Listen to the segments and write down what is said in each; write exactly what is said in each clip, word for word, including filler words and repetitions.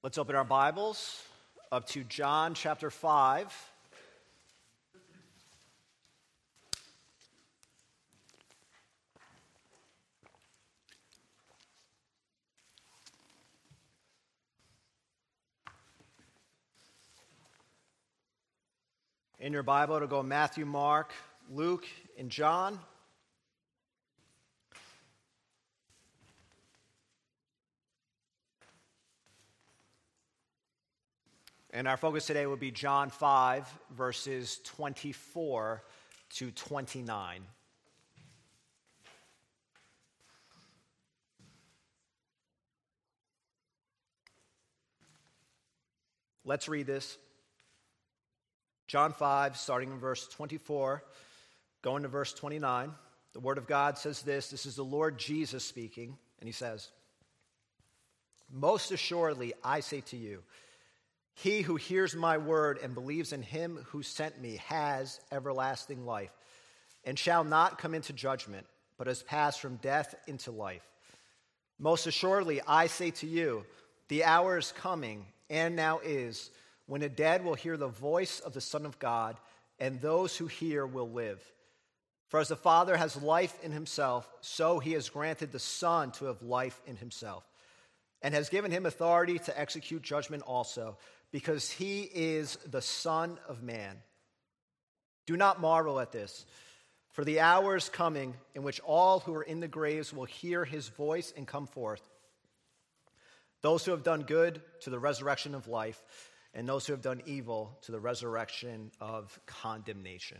Let's open our Bibles up to John chapter five. In your Bible, it'll go Matthew, Mark, Luke, and John. And our focus today will be John five, verses twenty-four to twenty-nine. Let's read this. John five, starting in verse twenty-four, going to verse twenty-nine. The Word of God says this. This is the Lord Jesus speaking, and he says, "Most assuredly, I say to you, he who hears my word and believes in him who sent me has everlasting life, and shall not come into judgment, but has passed from death into life. Most assuredly, I say to you, the hour is coming, and now is, when the dead will hear the voice of the Son of God, and those who hear will live. For as the Father has life in himself, so he has granted the Son to have life in himself, and has given him authority to execute judgment also, because he is the Son of Man. Do not marvel at this, for the hour is coming in which all who are in the graves will hear his voice and come forth. Those who have done good to the resurrection of life, and those who have done evil to the resurrection of condemnation."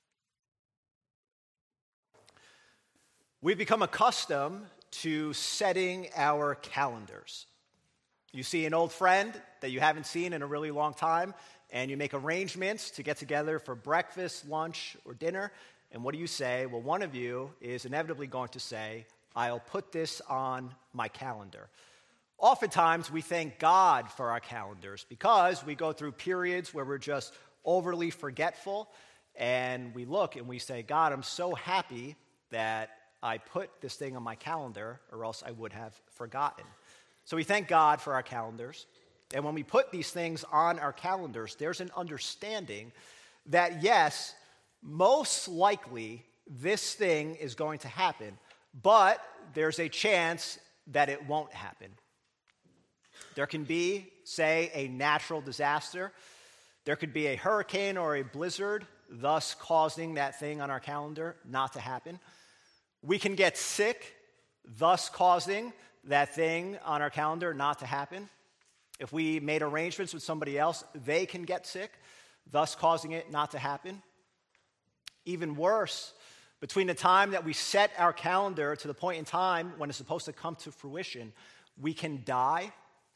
We've become accustomed to setting our calendars. You see an old friend that you haven't seen in a really long time, and you make arrangements to get together for breakfast, lunch, or dinner. And what do you say? Well, one of you is inevitably going to say, "I'll put this on my calendar." Oftentimes, we thank God for our calendars because we go through periods where we're just overly forgetful, and we look and we say, "God, I'm so happy that I put this thing on my calendar, or else I would have forgotten." So we thank God for our calendars. And when we put these things on our calendars, there's an understanding that, yes, most likely this thing is going to happen, but there's a chance that it won't happen. There can be, say, a natural disaster. There could be a hurricane or a blizzard, thus causing that thing on our calendar not to happen. We can get sick, thus causing that thing on our calendar not to happen. If we made arrangements with somebody else, they can get sick, thus causing it not to happen. Even worse, between the time that we set our calendar to the point in time when it's supposed to come to fruition, we can die.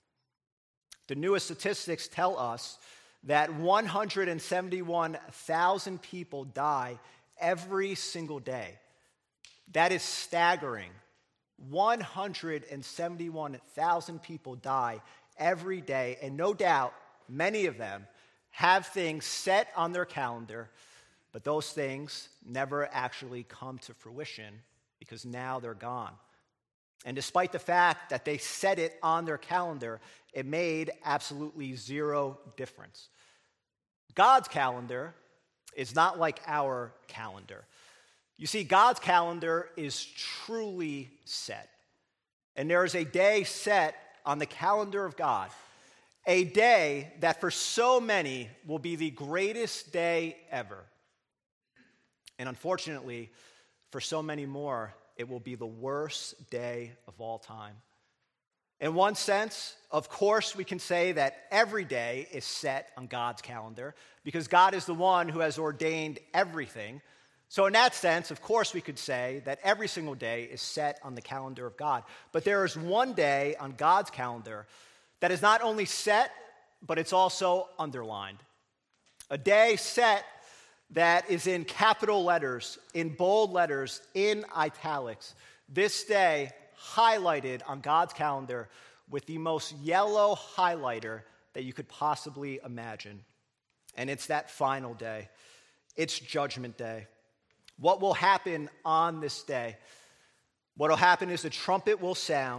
The newest statistics tell us that one hundred seventy-one thousand people die every single day. That is staggering. one hundred seventy-one thousand people die every day, and no doubt many of them have things set on their calendar, but those things never actually come to fruition because now they're gone. And despite the fact that they set it on their calendar, it made absolutely zero difference. God's calendar is not like our calendar. You see, God's calendar is truly set. And there is a day set on the calendar of God, a day that for so many will be the greatest day ever. And unfortunately, for so many more, it will be the worst day of all time. In one sense, of course, we can say that every day is set on God's calendar because God is the one who has ordained everything. So in that sense, of course, we could say that every single day is set on the calendar of God. But there is one day on God's calendar that is not only set, but it's also underlined. A day set that is in capital letters, in bold letters, in italics. This day highlighted on God's calendar with the most yellow highlighter that you could possibly imagine. And it's that final day. It's Judgment Day. What will happen on this day? What will happen is the trumpet will sound,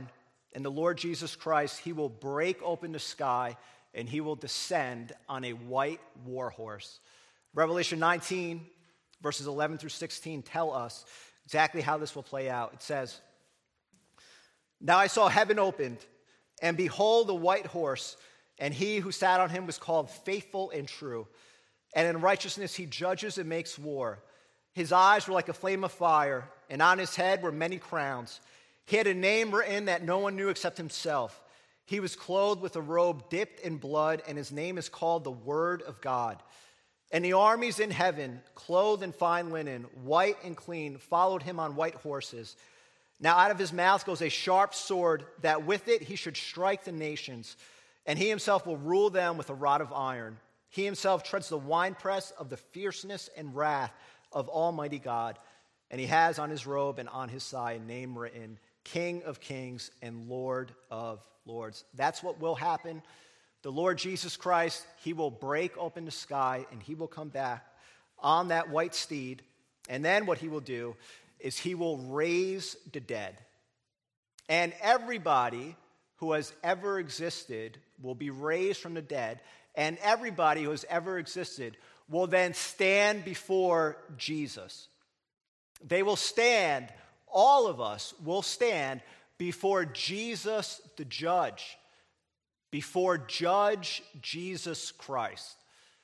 And the Lord Jesus Christ, he will break open the sky, and he will descend on a white war horse. Revelation nineteen, verses eleven through sixteen tell us exactly how this will play out. It says, "Now I saw heaven opened, and behold, a white horse, and he who sat on him was called Faithful and True. And in righteousness he judges and makes war. His eyes were like a flame of fire, and on his head were many crowns. He had a name written that no one knew except himself. He was clothed with a robe dipped in blood, and his name is called the Word of God. And the armies in heaven, clothed in fine linen, white and clean, followed him on white horses. Now out of his mouth goes a sharp sword, that with it he should strike the nations, and he himself will rule them with a rod of iron. He himself treads the winepress of the fierceness and wrath of Almighty God. And he has on his robe and on his side a name written, King of Kings and Lord of Lords." That's what will happen. The Lord Jesus Christ, he will break open the sky, and he will come back on that white steed. And then what he will do is he will raise the dead. And everybody who has ever existed will be raised from the dead, and everybody who has ever existed will then stand before Jesus. They will stand, all of us will stand before Jesus the judge, before Judge Jesus Christ.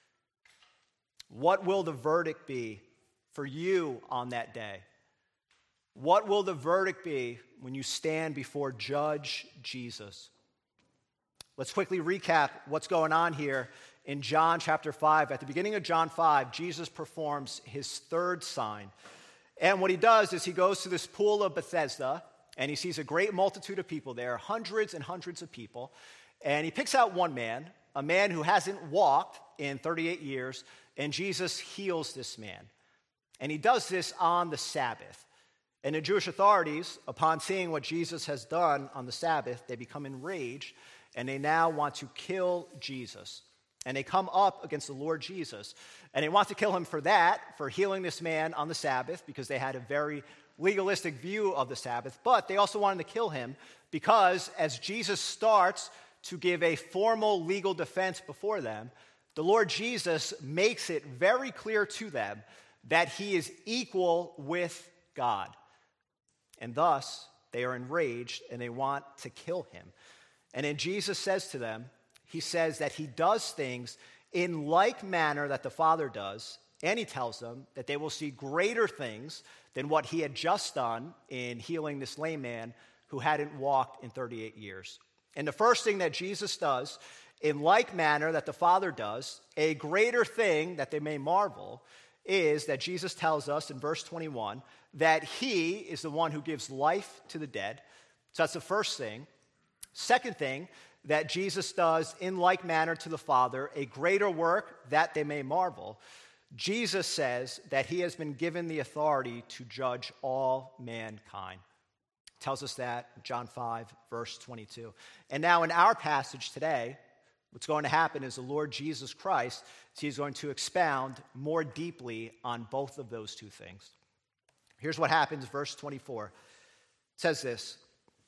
What will the verdict be for you on that day? What will the verdict be when you stand before Judge Jesus? Let's quickly recap what's going on here in John chapter five. At the beginning of John five, Jesus performs his third sign. And what he does is he goes to this pool of Bethesda, and he sees a great multitude of people there, hundreds and hundreds of people. And he picks out one man, a man who hasn't walked in thirty-eight years, and Jesus heals this man. And he does this on the Sabbath. And the Jewish authorities, upon seeing what Jesus has done on the Sabbath, they become enraged, and they now want to kill Jesus. And they come up against the Lord Jesus, and they want to kill him for that, for healing this man on the Sabbath, because they had a very legalistic view of the Sabbath. But they also wanted to kill him because as Jesus starts to give a formal legal defense before them, the Lord Jesus makes it very clear to them that he is equal with God. And thus, they are enraged and they want to kill him. And then Jesus says to them, he says that he does things in like manner that the Father does, and he tells them that they will see greater things than what he had just done in healing this lame man who hadn't walked in thirty-eight years. And the first thing that Jesus does, in like manner that the Father does, a greater thing that they may marvel, is that Jesus tells us in verse twenty-one that he is the one who gives life to the dead. So that's the first thing. Second thing that Jesus does in like manner to the Father, a greater work that they may marvel. Jesus says that he has been given the authority to judge all mankind. Tells us that in John five, verse twenty-two. And now in our passage today, what's going to happen is the Lord Jesus Christ, he's going to expound more deeply on both of those two things. Here's what happens, verse twenty-four. It says this,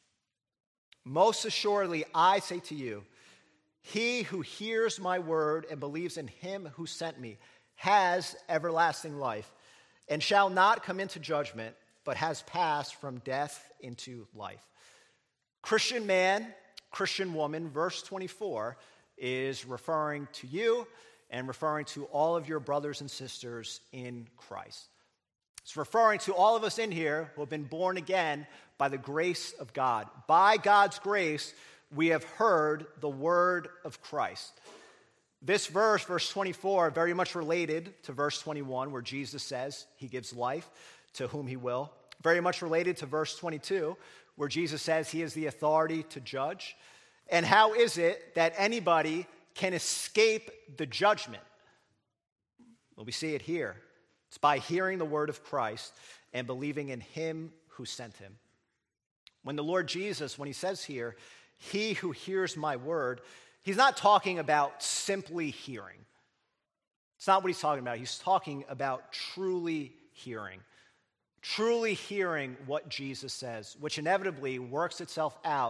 "Most assuredly I say to you, he who hears my word and believes in him who sent me has everlasting life, and shall not come into judgment, but has passed from death into life." Christian man, Christian woman, verse twenty-four is referring to you and referring to all of your brothers and sisters in Christ. It's referring to all of us in here who have been born again by the grace of God. By God's grace, we have heard the word of Christ. This verse, verse twenty-four, very much related to verse twenty-one, where Jesus says he gives life to whom he will. Very much related to verse twenty-two, where Jesus says he has the authority to judge. And how is it that anybody can escape the judgment? Well, we see it here. It's by hearing the word of Christ and believing in him who sent him. When the Lord Jesus, when he says here, he who hears my word, he's not talking about simply hearing. It's not what he's talking about. He's talking about truly hearing. Truly hearing what Jesus says, which inevitably works itself out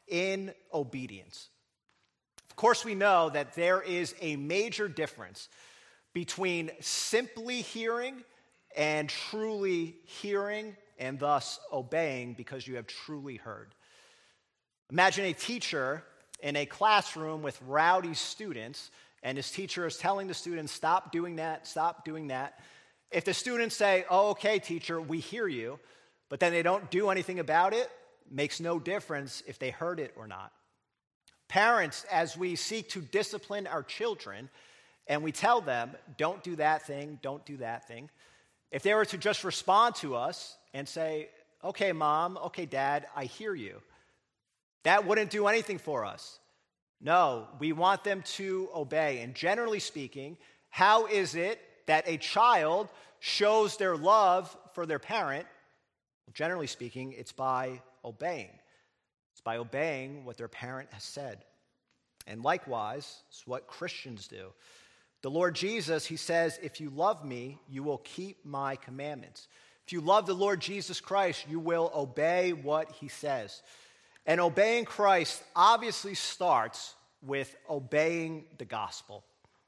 in obedience. Of course, we know that there is a major difference between simply hearing and truly hearing and thus obeying because you have truly heard. Imagine a teacher in a classroom with rowdy students, and his teacher is telling the students, stop doing that, stop doing that. If the students say, oh, okay, teacher, we hear you, but then they don't do anything about it, makes no difference if they heard it or not. Parents, as we seek to discipline our children, and we tell them, don't do that thing, don't do that thing, if they were to just respond to us and say, okay, mom, okay, dad, I hear you, that wouldn't do anything for us. No, we want them to obey. And generally speaking, how is it that a child shows their love for their parent? Well, generally speaking, it's by obeying. It's by obeying what their parent has said. And likewise, it's what Christians do. The Lord Jesus, he says, if you love me, you will keep my commandments. If you love the Lord Jesus Christ, you will obey what he says. And obeying Christ obviously starts with obeying the gospel.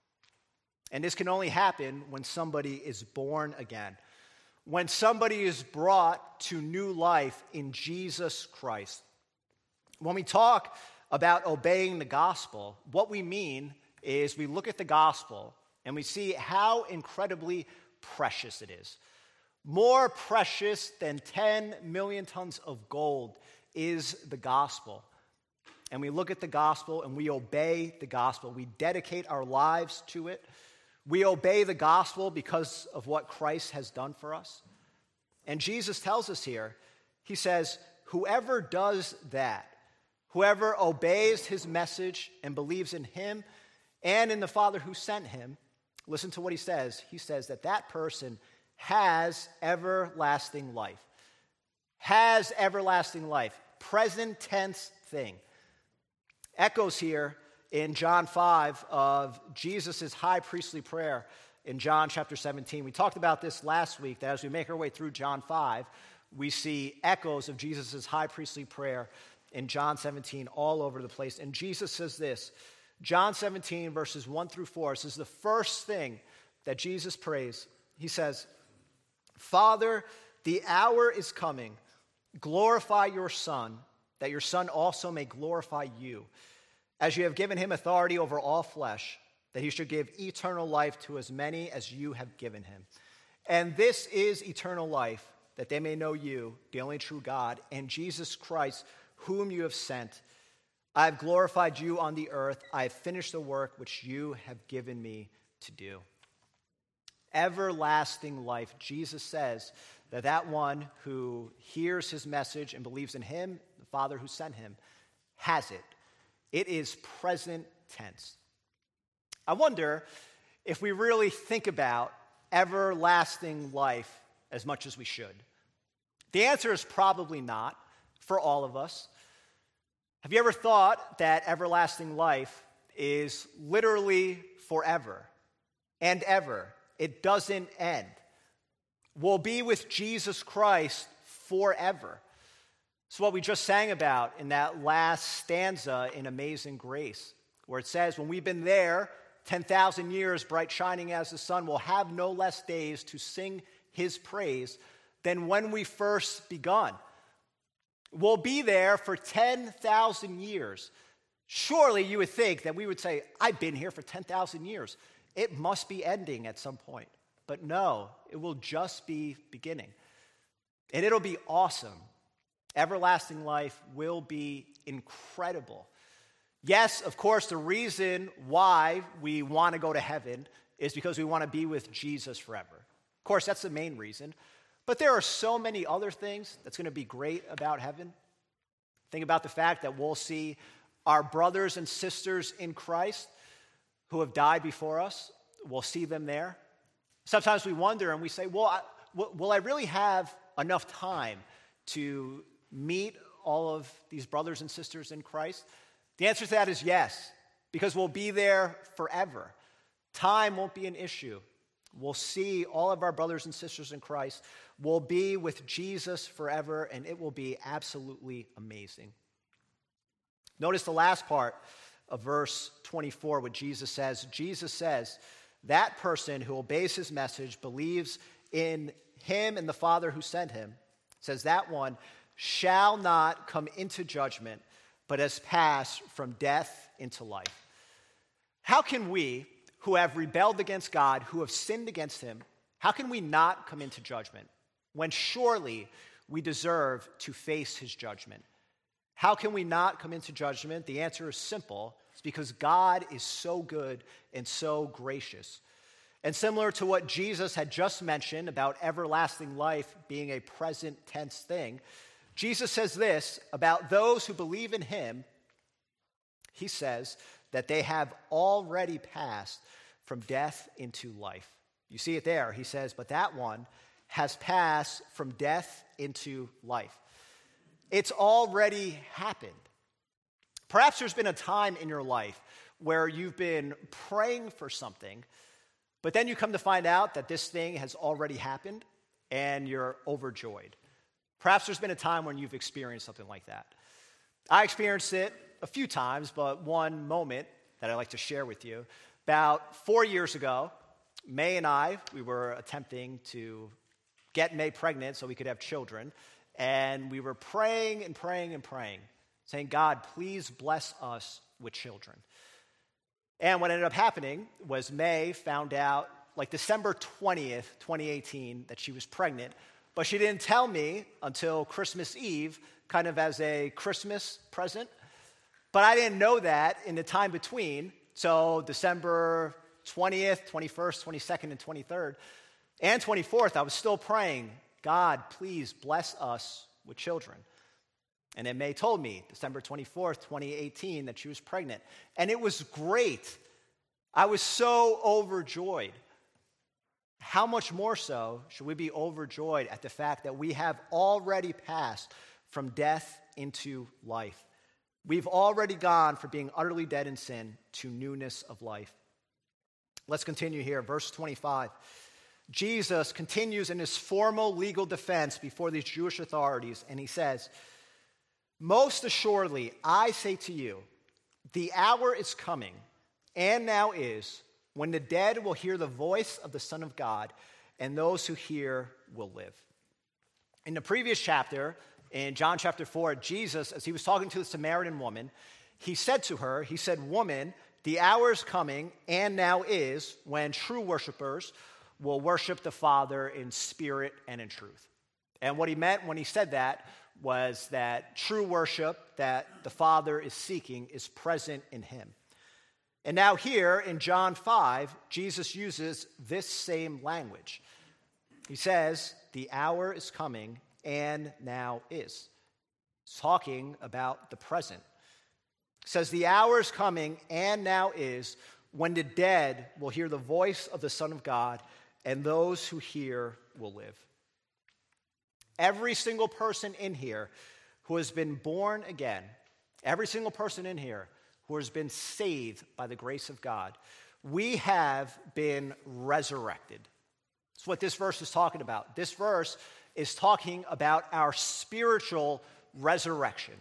And this can only happen when somebody is born again, when somebody is brought to new life in Jesus Christ. When we talk about obeying the gospel, what we mean is we look at the gospel and we see how incredibly precious it is. More precious than ten million tons of gold is the gospel. And we look at the gospel and we obey the gospel. We dedicate our lives to it. We obey the gospel because of what Christ has done for us. And Jesus tells us here, he says, whoever does that, whoever obeys his message and believes in him and in the Father who sent him, listen to what he says. He says that that person has everlasting life. Has everlasting life. Present tense thing. Echoes here in John five of Jesus' high priestly prayer in John chapter seventeen. We talked about this last week, that as we make our way through John five, we see echoes of Jesus' high priestly prayer in John seventeen all over the place. And Jesus says this, John seventeen, verses one through four, this is the first thing that Jesus prays. He says, Father, the hour is coming. Glorify your Son, that your Son also may glorify you, as you have given him authority over all flesh, that he should give eternal life to as many as you have given him. And this is eternal life, that they may know you, the only true God, and Jesus Christ, whom you have sent. I have glorified you on the earth. I have finished the work which you have given me to do. Everlasting life. Jesus says that that one who hears his message and believes in him, the Father who sent him, has it. It is present tense. I wonder if we really think about everlasting life as much as we should. The answer is probably not for all of us. Have you ever thought that everlasting life is literally forever and ever? It doesn't end. We'll be with Jesus Christ forever. It's what we just sang about in that last stanza in Amazing Grace, where it says, when we've been there ten thousand years, bright shining as the sun, we'll have no less days to sing his praise than when we first begun. We'll be there for ten thousand years. Surely you would think that we would say, I've been here for ten thousand years. It must be ending at some point. But no, it will just be beginning. And it'll be awesome. Everlasting life will be incredible. Yes, of course, the reason why we want to go to heaven is because we want to be with Jesus forever. Of course, that's the main reason. But there are so many other things that's going to be great about heaven. Think about the fact that we'll see our brothers and sisters in Christ who have died before us. We'll see them there. Sometimes we wonder and we say, well, I, will I really have enough time to meet all of these brothers and sisters in Christ? The answer to that is yes, because we'll be there forever. Time won't be an issue. We'll see all of our brothers and sisters in Christ. We'll be with Jesus forever, and it will be absolutely amazing. Notice the last part of verse twenty-four, what Jesus says. Jesus says, that person who obeys his message, believes in him and the Father who sent him, says that one shall not come into judgment, but has passed from death into life. How can we, who have rebelled against God, who have sinned against him, how can we not come into judgment when surely we deserve to face his judgment? How can we not come into judgment? The answer is simple. It's because God is so good and so gracious. And similar to what Jesus had just mentioned about everlasting life being a present tense thing, Jesus says this about those who believe in him. He says that they have already passed from death into life. You see it there. He says, but that one has passed from death into life. It's already happened. Perhaps there's been a time in your life where you've been praying for something, but then you come to find out that this thing has already happened and you're overjoyed. Perhaps there's been a time when you've experienced something like that. I experienced it a few times, but one moment that I'd like to share with you. About four years ago, May and I, we were attempting to get May pregnant so we could have children. And we were praying and praying and praying, saying, God, please bless us with children. And what ended up happening was May found out, like December twentieth, twenty eighteen, that she was pregnant. But she didn't tell me until Christmas Eve, kind of as a Christmas present. But I didn't know that in the time between. So December twentieth, twenty-first, twenty-second, and twenty-third, and twenty-fourth, I was still praying, God, please bless us with children. And then May told me, December twenty-fourth, twenty eighteen, that she was pregnant. And it was great. I was so overjoyed. How much more so should we be overjoyed at the fact that we have already passed from death into life? We've already gone from being utterly dead in sin to newness of life. Let's continue here. Verse twenty-five. Jesus continues in his formal legal defense before these Jewish authorities, and he says, most assuredly, I say to you, the hour is coming, and now is, when the dead will hear the voice of the Son of God, and those who hear will live. In the previous chapter, in John chapter four, Jesus, as he was talking to the Samaritan woman, he said to her, he said, woman, the hour is coming, and now is, when true worshipers will worship the Father in spirit and in truth. And what he meant when he said that was that true worship that the Father is seeking is present in him. And now here in John five, Jesus uses this same language. He says, the hour is coming and now is. He's talking about the present. He says, the hour is coming and now is when the dead will hear the voice of the Son of God, and those who hear will live. Every single person in here who has been born again, every single person in here who has been saved by the grace of God, we have been resurrected. That's what this verse is talking about. This verse is talking about our spiritual resurrection.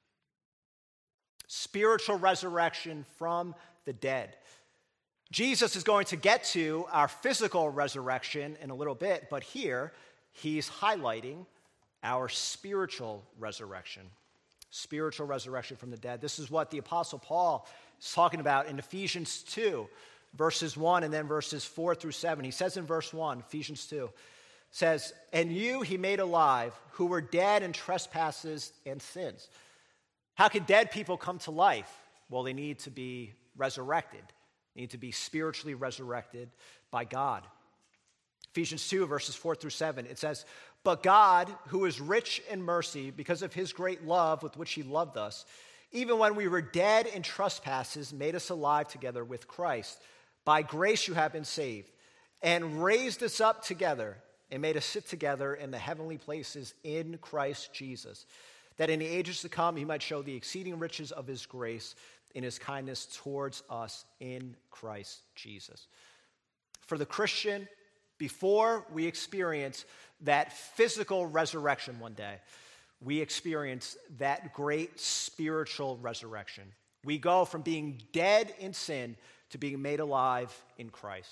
Spiritual resurrection from the dead. Jesus is going to get to our physical resurrection in a little bit, but here he's highlighting our spiritual resurrection. Spiritual resurrection from the dead. This is what the Apostle Paul is talking about in Ephesians two, verses one and then verses four through seven. He says in verse one, Ephesians two, says, and you he made alive who were dead in trespasses and sins. How can dead people come to life? Well, they need to be resurrected. They need to be spiritually resurrected by God. Ephesians two, verses four through seven, it says, but God, who is rich in mercy, because of his great love with which he loved us, even when we were dead in trespasses, made us alive together with Christ. By grace you have been saved, and raised us up together, and made us sit together in the heavenly places in Christ Jesus, that in the ages to come he might show the exceeding riches of his grace in his kindness towards us in Christ Jesus. For the Christian, before we experience that physical resurrection one day, we experience that great spiritual resurrection. We go from being dead in sin to being made alive in Christ.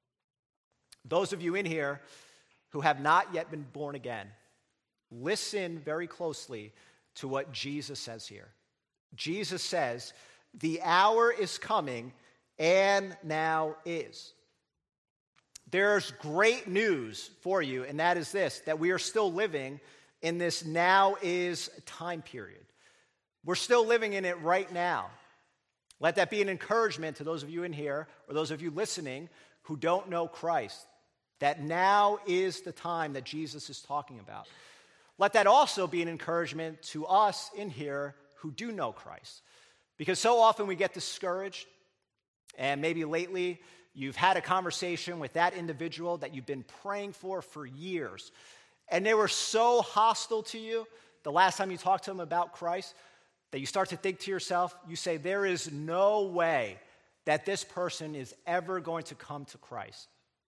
Those of you in here who have not yet been born again, listen very closely to what Jesus says here. Jesus says, the hour is coming and now is. There's great news for you, and that is this, that we are still living in this now is time period. We're still living in it right now. Let that be an encouragement to those of you in here or those of you listening who don't know Christ, that now is the time that Jesus is talking about. Let that also be an encouragement to us in here who do know Christ. Because so often we get discouraged, and maybe lately you've had a conversation with that individual that you've been praying for for years, and they were so hostile to you the last time you talked to them about Christ that you start to think to yourself, you say, there is no way that this person is ever going to come to Christ.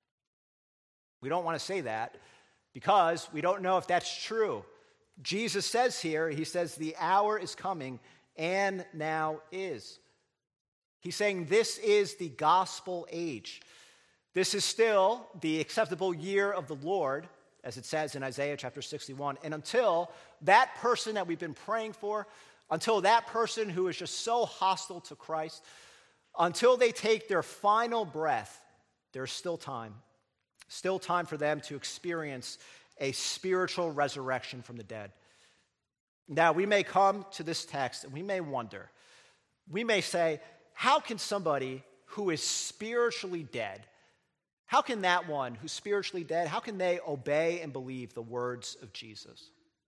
We don't want to say that because we don't know if that's true. Jesus says here, he says, the hour is coming and now is. He's saying this is the gospel age. This is still the acceptable year of the Lord, as it says in Isaiah chapter sixty-one. And until that person that we've been praying for, until that person who is just so hostile to Christ, until they take their final breath, there's still time. Still time for them to experience a spiritual resurrection from the dead. Now, we may come to this text and we may wonder, we may say, how can somebody who is spiritually dead, how can that one who's spiritually dead, how can they obey and believe the words of Jesus?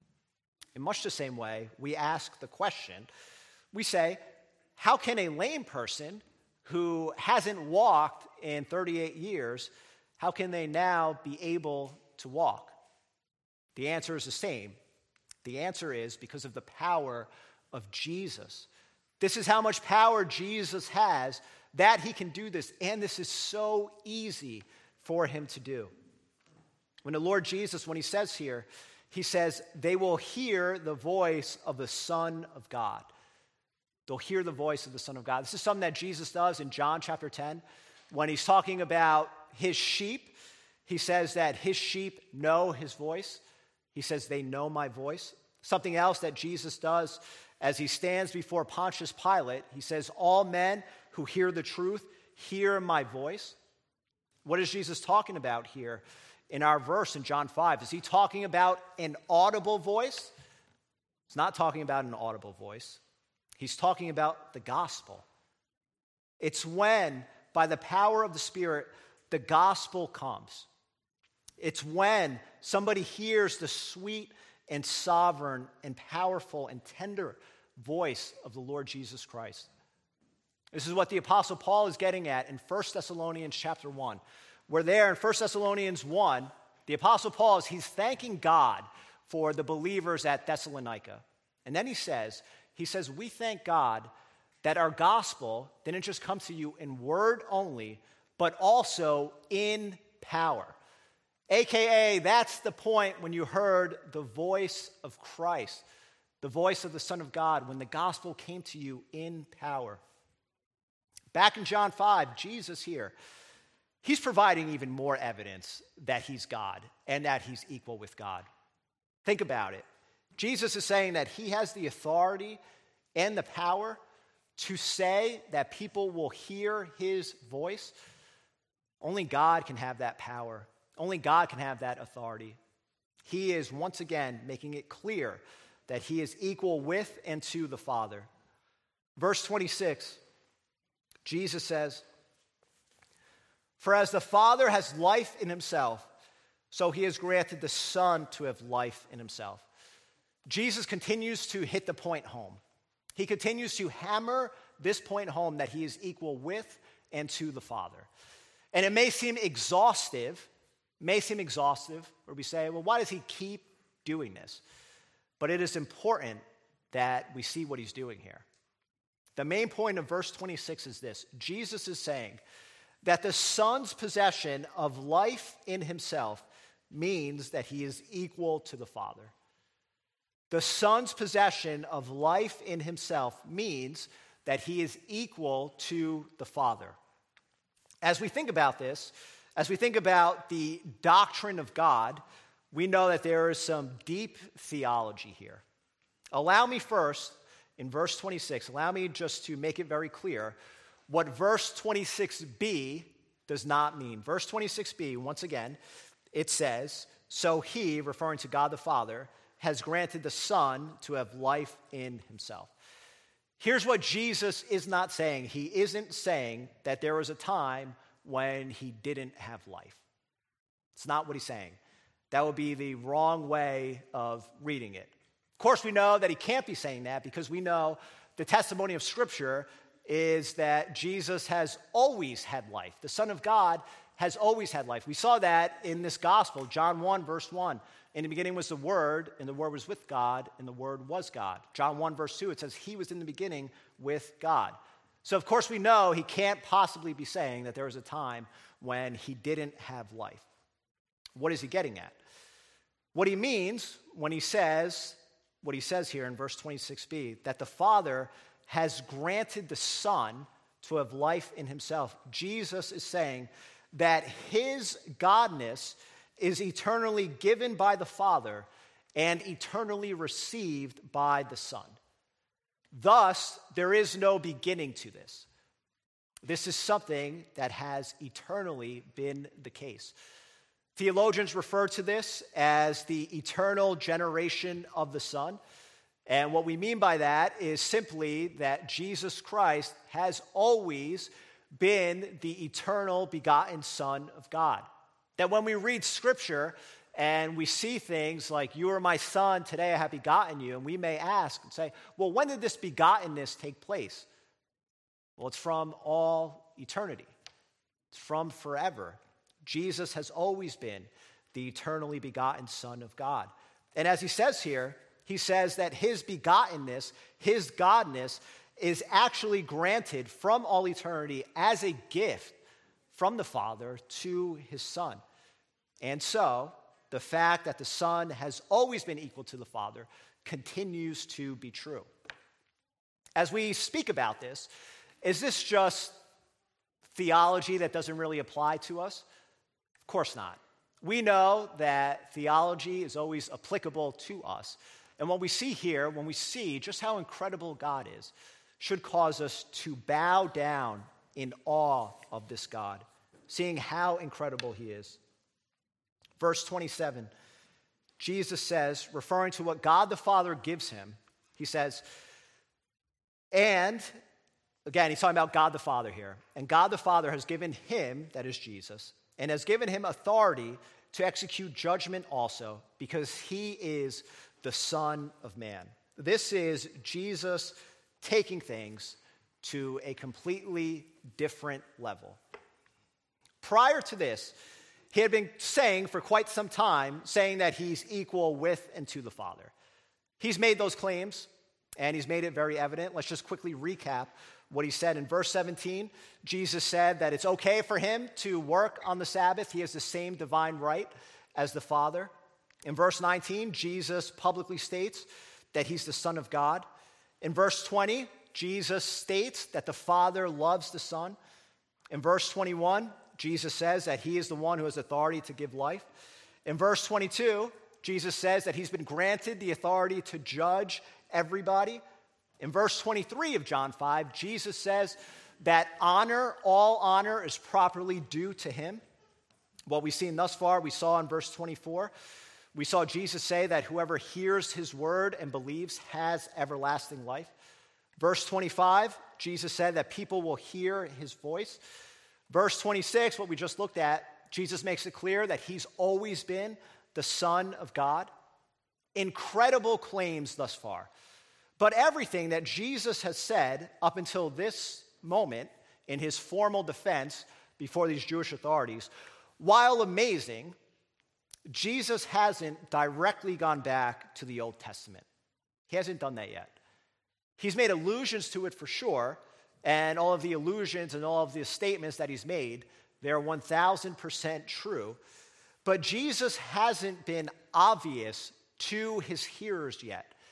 In much the same way, we ask the question, we say, how can a lame person who hasn't walked in thirty-eight years, how can they now be able to walk? The answer is the same. The answer is because of the power of Jesus. This is how much power Jesus has that he can do this, and this is so easy for him to do. When the Lord Jesus, when he says here, he says, they will hear the voice of the Son of God. They'll hear the voice of the Son of God. This is something that Jesus does in John chapter ten. When he's talking about his sheep, he says that his sheep know his voice. He says, they know my voice. Something else that Jesus does as he stands before Pontius Pilate, he says, all men who hear the truth hear my voice. What is Jesus talking about here in our verse in John five? Is he talking about an audible voice? He's not talking about an audible voice. He's talking about the gospel. It's when, by the power of the Spirit, the gospel comes. It's when somebody hears the sweet and sovereign and powerful and tender voice of the Lord Jesus Christ. This is what the Apostle Paul is getting at in First Thessalonians chapter one. Where there in First Thessalonians one, the Apostle Paul is he's thanking God for the believers at Thessalonica. And then he says, he says, we thank God that our gospel didn't just come to you in word only, but also in power. A K A, that's the point when you heard the voice of Christ, the voice of the Son of God, when the gospel came to you in power. Back in John five, Jesus here, he's providing even more evidence that he's God and that he's equal with God. Think about it. Jesus is saying that he has the authority and the power to say that people will hear his voice. Only God can have that power. Only God can have that authority. He is once again making it clear that he is equal with and to the Father. Verse twenty-six, Jesus says, for as the Father has life in himself, so he has granted the Son to have life in himself. Jesus continues to hit the point home. He continues to hammer this point home that he is equal with and to the Father. And it may seem exhaustive, may seem exhaustive, where we say, well, why does he keep doing this? But it is important that we see what he's doing here. The main point of verse twenty-six is this. Jesus is saying that the Son's possession of life in himself means that he is equal to the Father. The Son's possession of life in himself means that he is equal to the Father. As we think about this, as we think about the doctrine of God, we know that there is some deep theology here. Allow me first, in verse twenty-six, allow me just to make it very clear what verse twenty-six b does not mean. Verse twenty-six b, once again, it says, "So he," referring to God the Father, "has granted the Son to have life in himself." Here's what Jesus is not saying. He isn't saying that there was a time when he didn't have life. It's not what he's saying. That would be the wrong way of reading it. Of course, we know that he can't be saying that because we know the testimony of Scripture is that Jesus has always had life. The Son of God has always had life. We saw that in this gospel, John one, verse one. In the beginning was the Word, and the Word was with God, and the Word was God. John one, verse two, it says, he was in the beginning with God. So, of course, we know he can't possibly be saying that there was a time when he didn't have life. What is he getting at? What he means when he says, what he says here in verse twenty-six b, that the Father has granted the Son to have life in himself. Jesus is saying that his godness is eternally given by the Father and eternally received by the Son. Thus, there is no beginning to this. This is something that has eternally been the case. Theologians refer to this as the eternal generation of the Son. And what we mean by that is simply that Jesus Christ has always been the eternal begotten Son of God. That when we read Scripture and we see things like, "You are my Son, today I have begotten you," and we may ask and say, well, when did this begottenness take place? Well, it's from all eternity. It's from forever. Jesus has always been the eternally begotten Son of God. And as he says here, he says that his begottenness, his godness, is actually granted from all eternity as a gift from the Father to his Son. And so, the fact that the Son has always been equal to the Father continues to be true. As we speak about this, is this just theology that doesn't really apply to us? Of course not. We know that theology is always applicable to us. And what we see here, when we see just how incredible God is, should cause us to bow down in awe of this God, seeing how incredible he is. Verse twenty-seven, Jesus says, referring to what God the Father gives him, he says, and, again, he's talking about God the Father here, and God the Father has given him, that is Jesus, and has given him authority to execute judgment also, because he is the Son of Man. This is Jesus taking things to a completely different level. Prior to this, he had been saying for quite some time, saying that he's equal with and to the Father. He's made those claims, and he's made it very evident. Let's just quickly recap what he said. In verse seventeen, Jesus said that it's okay for him to work on the Sabbath. He has the same divine right as the Father. In verse nineteen, Jesus publicly states that he's the Son of God. In verse twenty, Jesus states that the Father loves the Son. In verse twenty-one, Jesus says that he is the one who has authority to give life. In verse twenty-two, Jesus says that he's been granted the authority to judge everybody. In verse twenty-three of John five, Jesus says that honor, all honor, is properly due to him. What we've seen thus far, we saw in verse twenty-four. We saw Jesus say that whoever hears his word and believes has everlasting life. Verse twenty-five, Jesus said that people will hear his voice. Verse twenty-six, what we just looked at, Jesus makes it clear that he's always been the Son of God. Incredible claims thus far. But everything that Jesus has said up until this moment in his formal defense before these Jewish authorities, while amazing, Jesus hasn't directly gone back to the Old Testament. He hasn't done that yet. He's made allusions to it for sure, and all of the allusions and all of the statements that he's made, they're one thousand percent true. But Jesus hasn't been obvious to his hearers yet.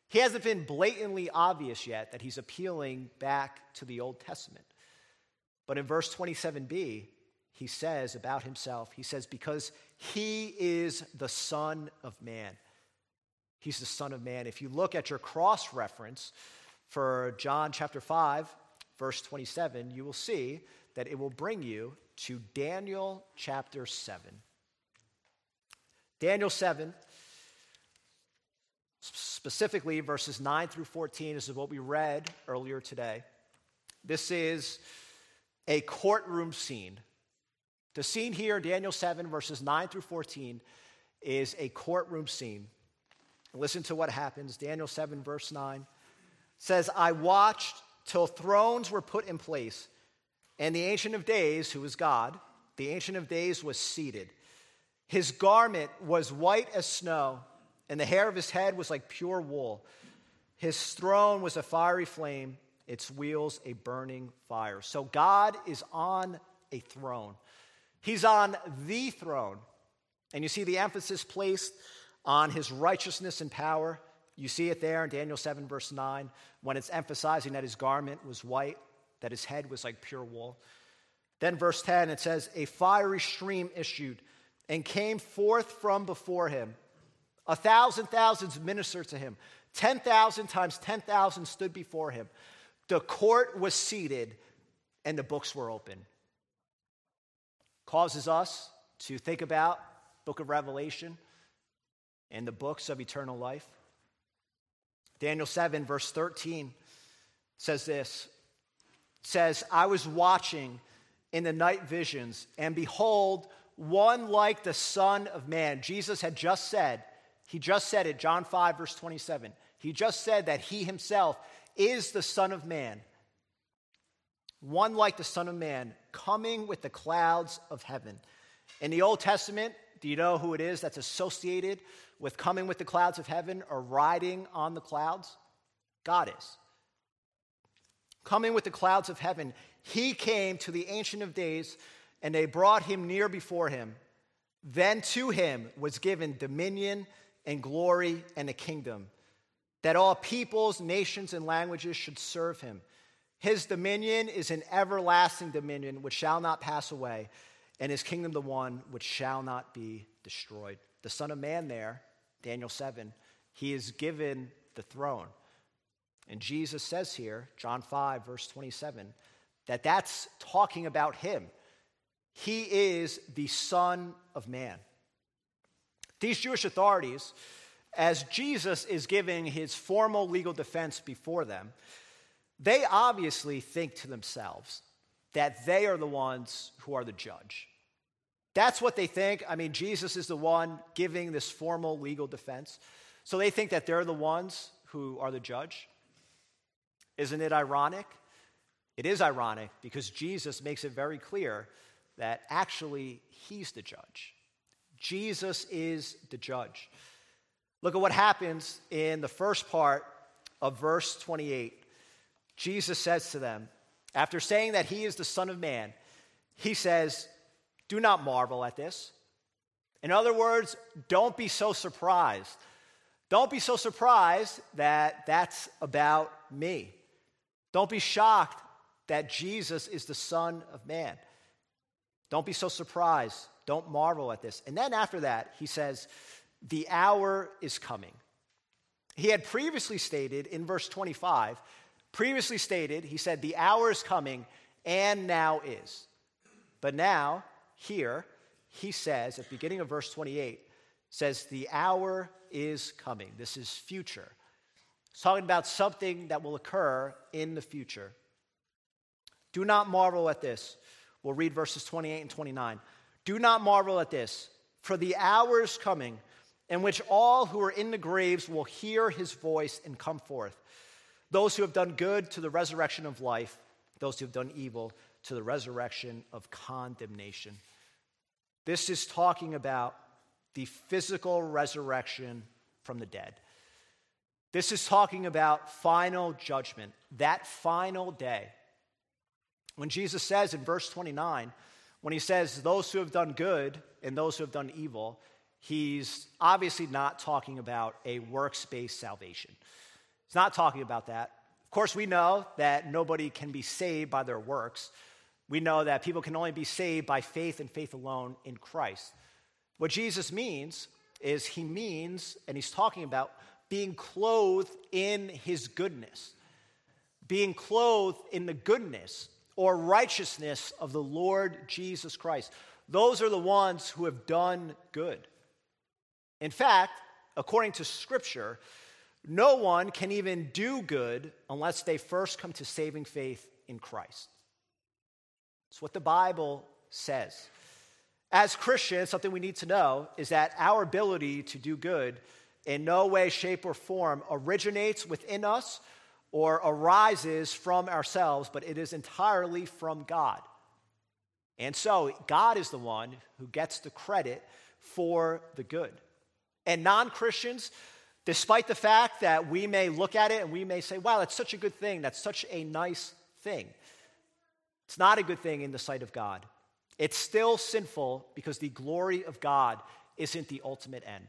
He hasn't been blatantly obvious yet that he's appealing back to the Old Testament. But in verse twenty-seven b, he says about himself, he says, because he is the Son of Man. He's the Son of Man. If you look at your cross-reference for John chapter five, verse twenty-seven, you will see that it will bring you to Daniel chapter seven. Daniel seven, specifically verses nine through fourteen, this is what we read earlier today. This is a courtroom scene. The scene here, Daniel seven, verses nine through fourteen, is a courtroom scene. Listen to what happens. Daniel seven, verse nine says, I watched till thrones were put in place, and the Ancient of Days, who is God, the Ancient of Days was seated. His garment was white as snow, and the hair of his head was like pure wool. His throne was a fiery flame, its wheels a burning fire. So God is on a throne. He's on the throne. And you see the emphasis placed on his righteousness and power. You see it there in Daniel seven, verse nine, when it's emphasizing that his garment was white, that his head was like pure wool. Then verse ten, it says, a fiery stream issued and came forth from before him. A thousand thousands ministered to him. Ten thousand times ten thousand stood before him. The court was seated and the books were open. Causes us to think about book of Revelation and the books of eternal life. Daniel seven, verse thirteen says this. It says, I was watching in the night visions, and behold, one like the Son of Man. Jesus had just said, he just said it, John five, verse twenty-seven. He just said that he himself is the Son of Man. One like the Son of Man, coming with the clouds of heaven. In the Old Testament, do you know who it is that's associated with coming with the clouds of heaven or riding on the clouds? God is. Coming with the clouds of heaven, he came to the Ancient of Days, and they brought him near before him. Then to him was given dominion and glory and a kingdom, that all peoples, nations, and languages should serve him. His dominion is an everlasting dominion which shall not pass away, and his kingdom the one which shall not be destroyed. The Son of Man there, Daniel seven, he is given the throne. And Jesus says here, John five, verse twenty-seven, that that's talking about him. He is the Son of Man. These Jewish authorities, as Jesus is giving his formal legal defense before them, they obviously think to themselves that they are the ones who are the judge. That's what they think. I mean, Jesus is the one giving this formal legal defense. So they think that they're the ones who are the judge. Isn't it ironic? It is ironic because Jesus makes it very clear that actually he's the judge. Jesus is the judge. Look at what happens in the first part of verse twenty-eight. Jesus says to them, after saying that he is the Son of Man, he says, do not marvel at this. In other words, don't be so surprised. Don't be so surprised that that's about me. Don't be shocked that Jesus is the Son of Man. Don't be so surprised. Don't marvel at this. And then after that, he says, the hour is coming. He had previously stated in verse twenty-five, previously stated, he said, the hour is coming and now is. But now, here, he says, at the beginning of verse twenty-eight, says the hour is coming. This is future. It's talking about something that will occur in the future. Do not marvel at this. We'll read verses twenty-eight and twenty-nine. Do not marvel at this, for the hour is coming in which all who are in the graves will hear his voice and come forth. Those who have done good to the resurrection of life, those who have done evil to the resurrection of condemnation. This is talking about the physical resurrection from the dead. This is talking about final judgment, that final day. When Jesus says in verse twenty-nine, when he says those who have done good and those who have done evil, he's obviously not talking about a works-based salvation. He's not talking about that. Of course, we know that nobody can be saved by their works. We know that people can only be saved by faith and faith alone in Christ. What Jesus means is he means, and he's talking about, being clothed in his goodness, being clothed in the goodness or righteousness of the Lord Jesus Christ. Those are the ones who have done good. In fact, according to Scripture, no one can even do good unless they first come to saving faith in Christ. It's what the Bible says. As Christians, something we need to know is that our ability to do good in no way, shape, or form originates within us or arises from ourselves, but it is entirely from God. And so, God is the one who gets the credit for the good. And non-Christians, despite the fact that we may look at it and we may say, wow, that's such a good thing, that's such a nice thing. It's not a good thing in the sight of God. It's still sinful because the glory of God isn't the ultimate end.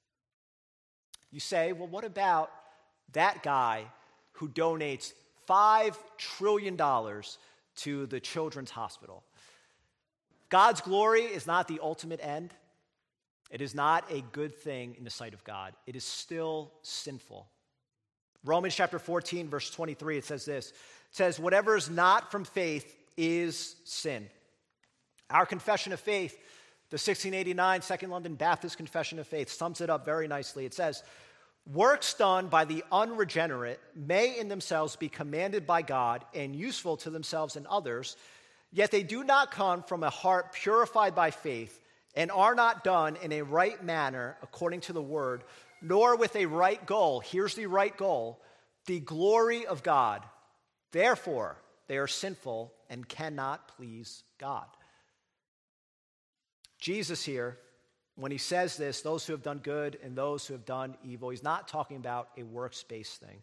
You say, well, what about that guy who donates five trillion dollars to the Children's Hospital? God's glory is not the ultimate end. It is not a good thing in the sight of God. It is still sinful. Romans chapter fourteen, verse twenty-three, it says this. It says, whatever is not from faith is sin. Our confession of faith, the sixteen eighty-nine Second London Baptist Confession of Faith, sums it up very nicely. It says, works done by the unregenerate may in themselves be commanded by God and useful to themselves and others, yet they do not come from a heart purified by faith and are not done in a right manner according to the word, nor with a right goal. Here's the right goal, the glory of God. Therefore, they are sinful and cannot please God. Jesus here, when he says this, those who have done good and those who have done evil, he's not talking about a works-based thing.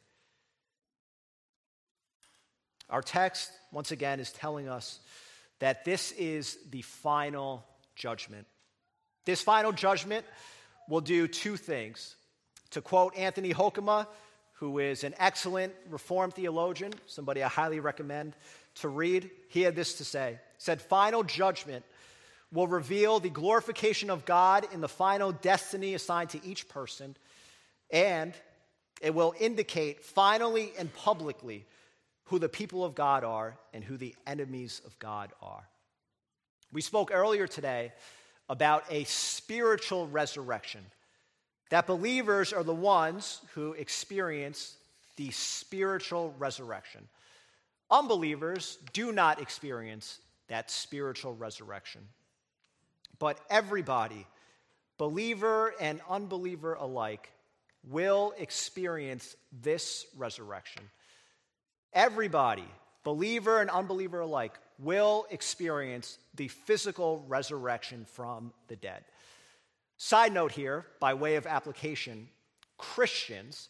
Our text, once again, is telling us that this is the final judgment. This final judgment will do two things. To quote Anthony Hoekema, who is an excellent Reformed theologian, somebody I highly recommend to read, he had this to say. He said, final judgment will reveal the glorification of God in the final destiny assigned to each person, and it will indicate finally and publicly who the people of God are and who the enemies of God are. We spoke earlier today about a spiritual resurrection, that believers are the ones who experience the spiritual resurrection. Unbelievers do not experience that spiritual resurrection. But everybody, believer and unbeliever alike, will experience this resurrection. Everybody, believer and unbeliever alike, will experience the physical resurrection from the dead. Side note here, by way of application, Christians,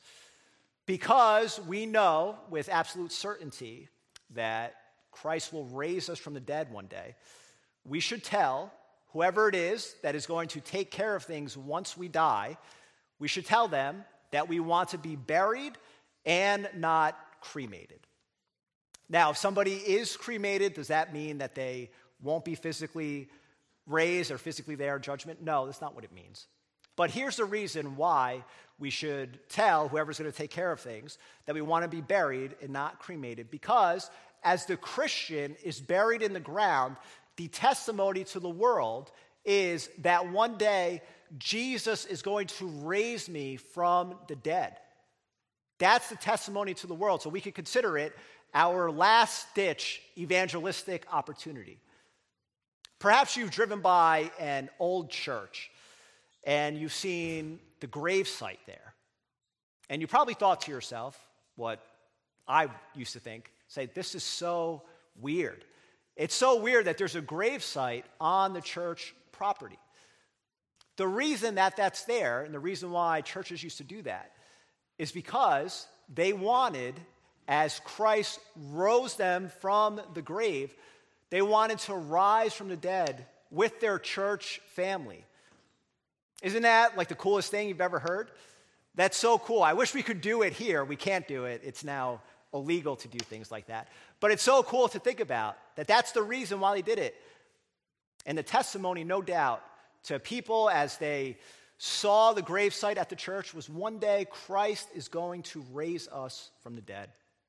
because we know with absolute certainty that Christ will raise us from the dead one day, we should tell whoever it is that is going to take care of things once we die, we should tell them that we want to be buried and not cremated. Now, if somebody is cremated, does that mean that they won't be physically raised or physically there in judgment? No, that's not what it means. But here's the reason why we should tell whoever's going to take care of things that we want to be buried and not cremated. Because as the Christian is buried in the ground, the testimony to the world is that one day Jesus is going to raise me from the dead. That's the testimony to the world. So we could consider it our last-ditch evangelistic opportunity. Perhaps you've driven by an old church and you've seen the gravesite there. And you probably thought to yourself what I used to think, say, this is so weird. It's so weird that there's a gravesite on the church property. The reason that that's there, and the reason why churches used to do that, is because they wanted, as Christ rose them from the grave, they wanted to rise from the dead with their church family. Isn't that like the coolest thing you've ever heard? That's so cool. I wish we could do it here. We can't do it. It's now illegal to do things like that. But it's so cool to think about that that's the reason why they did it. And the testimony, no doubt, to people as they saw the gravesite at the church was one day Christ is going to raise us from the dead.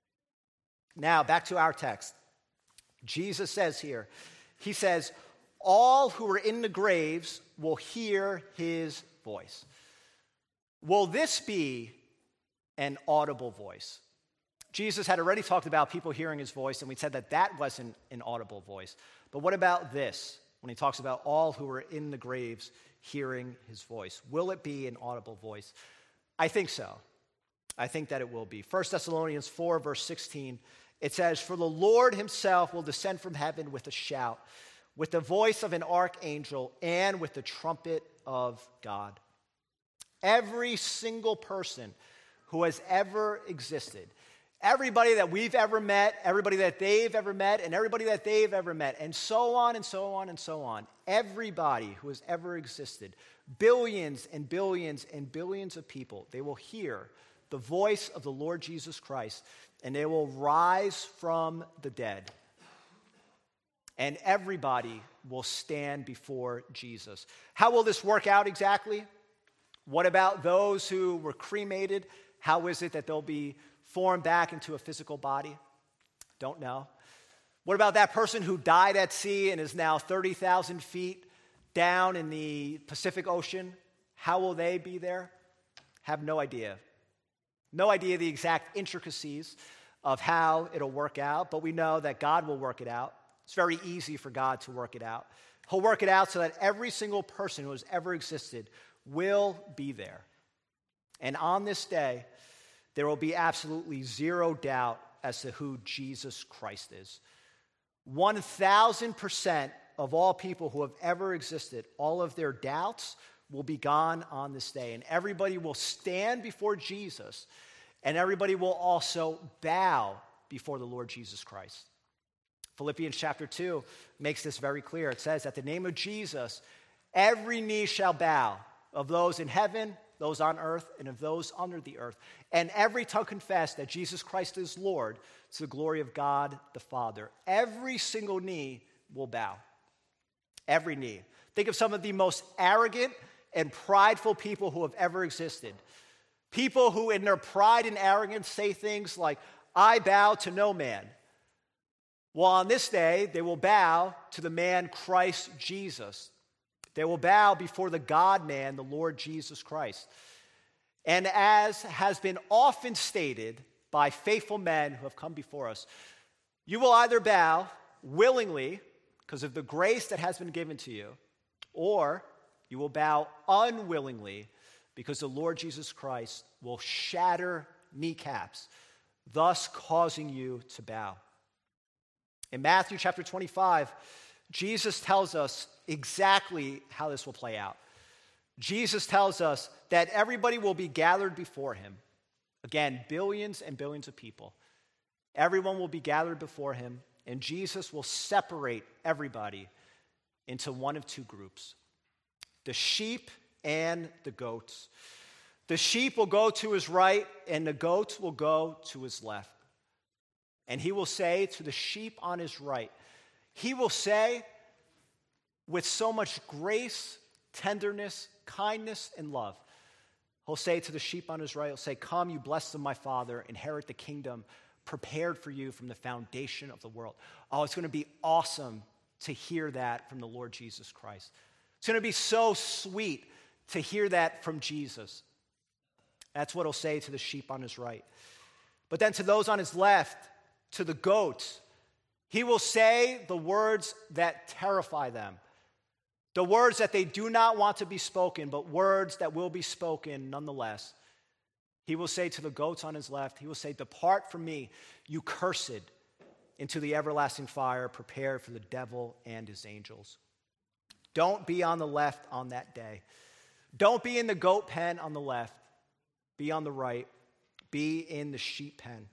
Now, back to our text. Jesus says here, he says, all who are in the graves will hear his voice. Will this be an audible voice? Jesus had already talked about people hearing his voice, and we said that that wasn't an audible voice. But what about this, when he talks about all who are in the graves hearing his voice? Will it be an audible voice? I think so. I think that it will be. First Thessalonians four, verse sixteen, it says, for the Lord himself will descend from heaven with a shout, with the voice of an archangel, and with the trumpet of God. Every single person who has ever existed, everybody that we've ever met, everybody that they've ever met, and everybody that they've ever met, and so on and so on and so on, everybody who has ever existed, billions and billions and billions of people, they will hear the voice of the Lord Jesus Christ, and they will rise from the dead. And everybody will stand before Jesus. How will this work out exactly? What about those who were cremated? How is it that they'll be formed back into a physical body? Don't know. What about that person who died at sea and is now thirty thousand feet down in the Pacific Ocean? How will they be there? Have no idea. No idea the exact intricacies of how it'll work out, but we know that God will work it out. It's very easy for God to work it out. He'll work it out so that every single person who has ever existed will be there. And on this day, there will be absolutely zero doubt as to who Jesus Christ is. one thousand percent of all people who have ever existed, all of their doubts will be gone on this day. And everybody will stand before Jesus, and everybody will also bow before the Lord Jesus Christ. Philippians chapter two makes this very clear. It says, at the name of Jesus, every knee shall bow, of those in heaven, those on earth, and of those under the earth. And every tongue confess that Jesus Christ is Lord to the glory of God the Father. Every single knee will bow. Every knee. Think of some of the most arrogant and prideful people who have ever existed. People who in their pride and arrogance say things like, I bow to no man. Well, on this day, they will bow to the man Christ Jesus. They will bow before the God-man, the Lord Jesus Christ. And as has been often stated by faithful men who have come before us, you will either bow willingly because of the grace that has been given to you, or you will bow unwillingly because the Lord Jesus Christ will shatter kneecaps, thus causing you to bow. In Matthew chapter twenty-five, Jesus tells us exactly how this will play out. Jesus tells us that everybody will be gathered before him. Again, billions and billions of people. Everyone will be gathered before him, and Jesus will separate everybody into one of two groups: the sheep and the goats. The sheep will go to his right, and the goats will go to his left. And he will say to the sheep on his right, he will say with so much grace, tenderness, kindness, and love, he'll say to the sheep on his right, he'll say, come, you blessed of my Father, inherit the kingdom prepared for you from the foundation of the world. Oh, it's going to be awesome to hear that from the Lord Jesus Christ. It's going to be so sweet to hear that from Jesus. That's what he'll say to the sheep on his right. But then to those on his left, to the goats, he will say the words that terrify them. The words that they do not want to be spoken, but words that will be spoken nonetheless. He will say to the goats on his left, he will say, depart from me, you cursed, into the everlasting fire prepared for the devil and his angels. Don't be on the left on that day. Don't be in the goat pen on the left. Be on the right. Be in the sheep pen.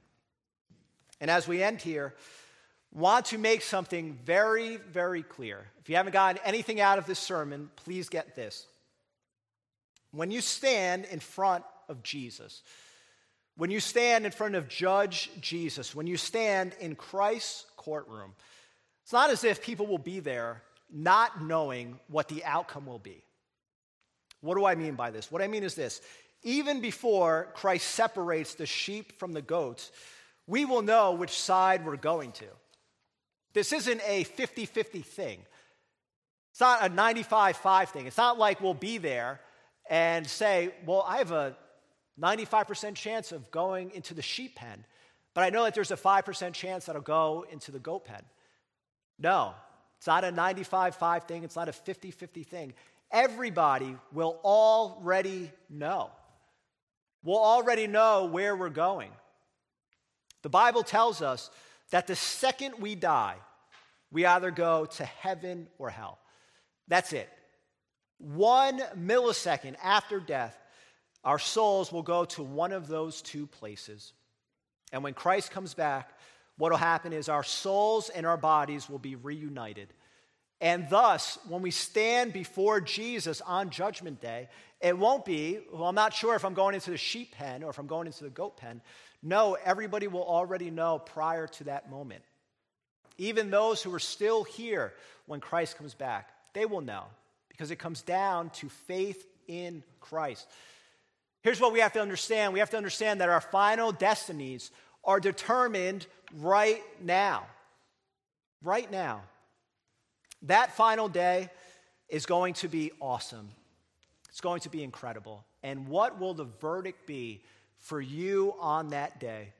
And as we end here, want to make something very, very clear. If you haven't gotten anything out of this sermon, please get this. When you stand in front of Jesus. When you stand in front of Judge Jesus, when you stand in Christ's courtroom, it's not as if people will be there not knowing what the outcome will be. What do I mean by this? What I mean is this. Even before Christ separates the sheep from the goats, we will know which side we're going to. This isn't a fifty-fifty thing. It's not a ninety-five five thing. It's not like we'll be there and say, well, I have a ninety-five percent chance of going into the sheep pen, but I know that there's a five percent chance that I'll go into the goat pen. No, it's not a ninety-five five thing. It's not a fifty-fifty thing. Everybody will already know. We'll already know where we're going. The Bible tells us that the second we die, we either go to heaven or hell. That's it. One millisecond after death, our souls will go to one of those two places. And when Christ comes back, what will happen is our souls and our bodies will be reunited. And thus, when we stand before Jesus on Judgment Day, it won't be, well, I'm not sure if I'm going into the sheep pen or if I'm going into the goat pen. No, everybody will already know prior to that moment. Even those who are still here when Christ comes back, they will know, because it comes down to faith in Christ. Here's what we have to understand. We have to understand that our final destinies are determined right now. Right now. That final day is going to be awesome. It's going to be incredible. And what will the verdict be for you on that day?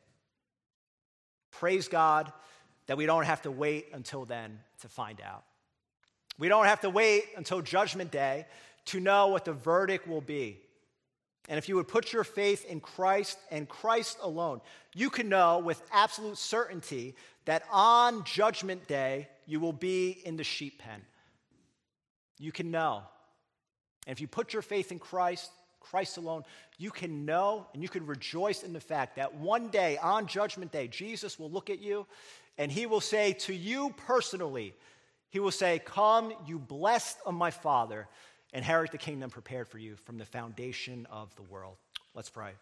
Praise God that we don't have to wait until then to find out. We don't have to wait until Judgment Day to know what the verdict will be. And if you would put your faith in Christ and Christ alone, you can know with absolute certainty that on Judgment Day, you will be in the sheep pen. You can know. And if you put your faith in Christ, Christ alone, you can know and you can rejoice in the fact that one day, on Judgment Day, Jesus will look at you and he will say to you personally, he will say, "Come, you blessed of my Father, inherit the kingdom prepared for you from the foundation of the world." Let's pray.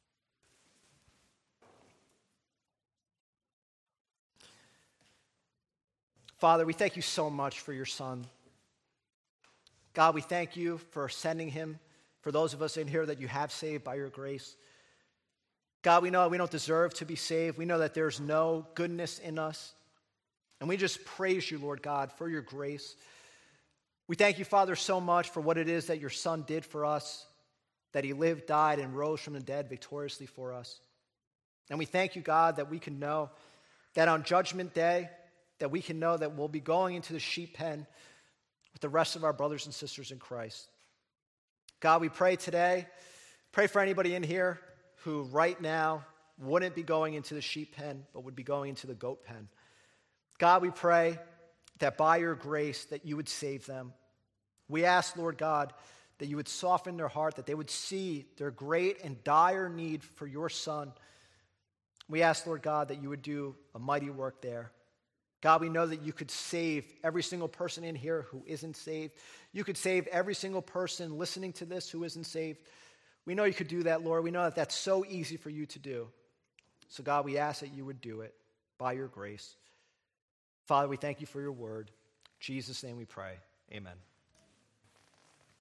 Father, we thank you so much for your Son. God, we thank you for sending him, for those of us in here that you have saved by your grace. God, we know we don't deserve to be saved. We know that there's no goodness in us. And we just praise you, Lord God, for your grace. We thank you, Father, so much for what it is that your Son did for us, that he lived, died, and rose from the dead victoriously for us. And we thank you, God, that we can know that on Judgment Day, that we can know that we'll be going into the sheep pen with the rest of our brothers and sisters in Christ. God, we pray today, pray for anybody in here who right now wouldn't be going into the sheep pen, but would be going into the goat pen. God, we pray that by your grace that you would save them. We ask, Lord God, that you would soften their heart, that they would see their great and dire need for your Son. We ask, Lord God, that you would do a mighty work there. God, we know that you could save every single person in here who isn't saved. You could save every single person listening to this who isn't saved. We know you could do that, Lord. We know that that's so easy for you to do. So, God, we ask that you would do it by your grace. Father, we thank you for your word. In Jesus' name we pray. Amen.